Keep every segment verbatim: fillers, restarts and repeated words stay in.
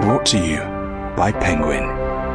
Brought to you by Penguin.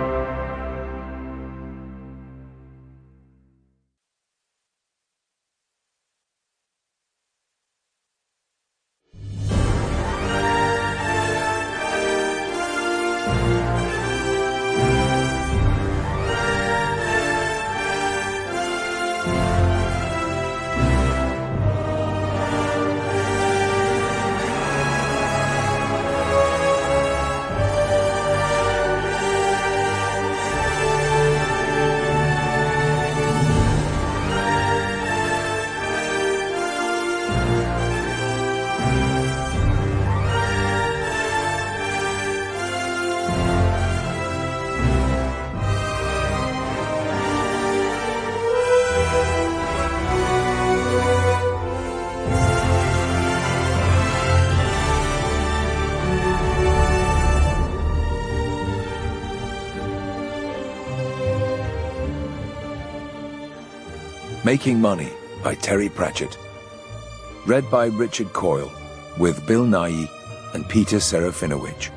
Making Money by Terry Pratchett. Read by Richard Coyle, with Bill Nighy and Peter Serafinowicz.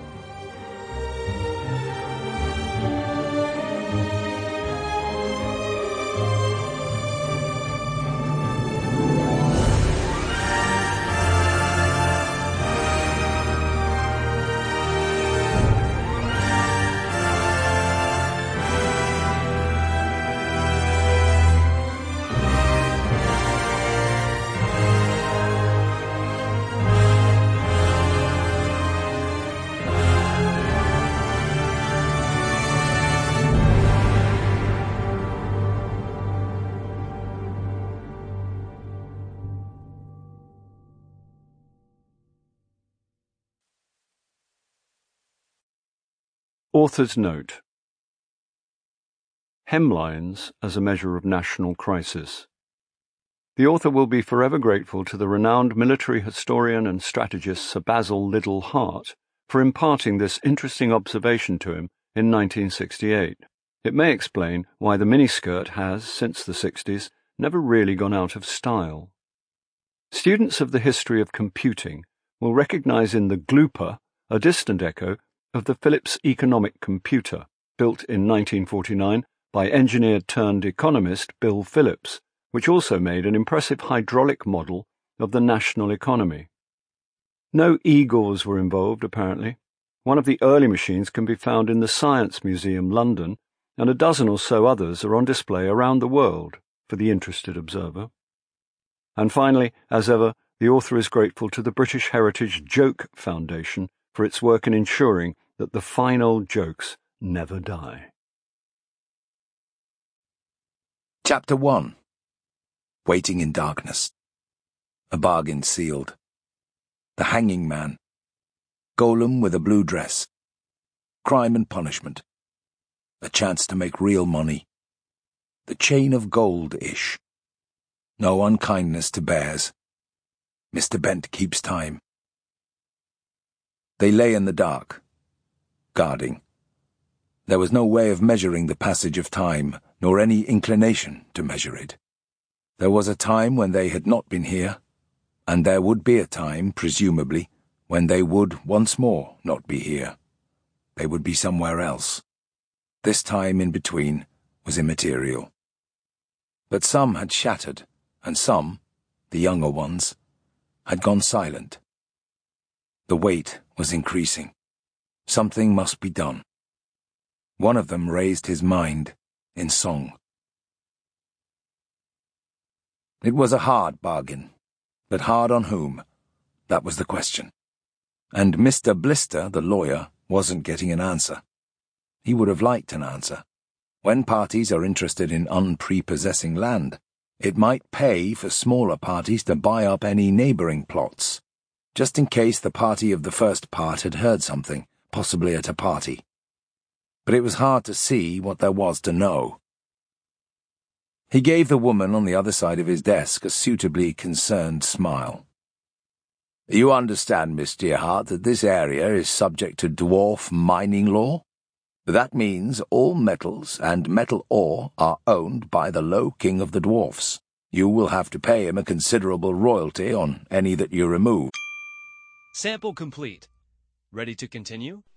Author's note: Hemlines as a measure of national crisis. The author will be forever grateful to the renowned military historian and strategist Sir Basil Liddell Hart for imparting this interesting observation to him in nineteen sixty-eight. It may explain why the miniskirt has, since the sixties, never really gone out of style. Students of the history of computing will recognize in the Glooper a distant echo of the Philips economic computer, built in nineteen forty-nine by engineer-turned-economist Bill Phillips, which also made an impressive hydraulic model of the national economy. No Igors were involved, apparently. One of the early machines can be found in the Science Museum, London, and a dozen or so others are on display around the world for the interested observer. And finally, as ever, the author is grateful to the British Heritage Joke Foundation for its work in ensuring that the fine old jokes never die. Chapter one. Waiting in Darkness. A Bargain Sealed. The Hanging Man. Golem with a Blue Dress. Crime and Punishment. A Chance to Make Real Money. The Chain of Gold-ish. No Unkindness to Bears. Mister Bent Keeps Time. They lay in the dark, guarding. There was no way of measuring the passage of time, nor any inclination to measure it. There was a time when they had not been here, and there would be a time, presumably, when they would once more not be here. They would be somewhere else. This time in between was immaterial. But some had shattered, and some, the younger ones, had gone silent. The weight was increasing. Something must be done. One of them raised his mind in song. It was a hard bargain, but hard on whom? That was the question. And Mister Blister, the lawyer, wasn't getting an answer. He would have liked an answer. When parties are interested in unprepossessing land, it might pay for smaller parties to buy up any neighbouring plots, just in case the party of the first part had heard something, possibly at a party. But it was hard to see what there was to know. He gave the woman on the other side of his desk a suitably concerned smile. You understand, Miss Dearheart, that this area is subject to dwarf mining law? That means all metals and metal ore are owned by the Low King of the Dwarfs. You will have to pay him a considerable royalty on any that you remove. Sample complete. Ready to continue?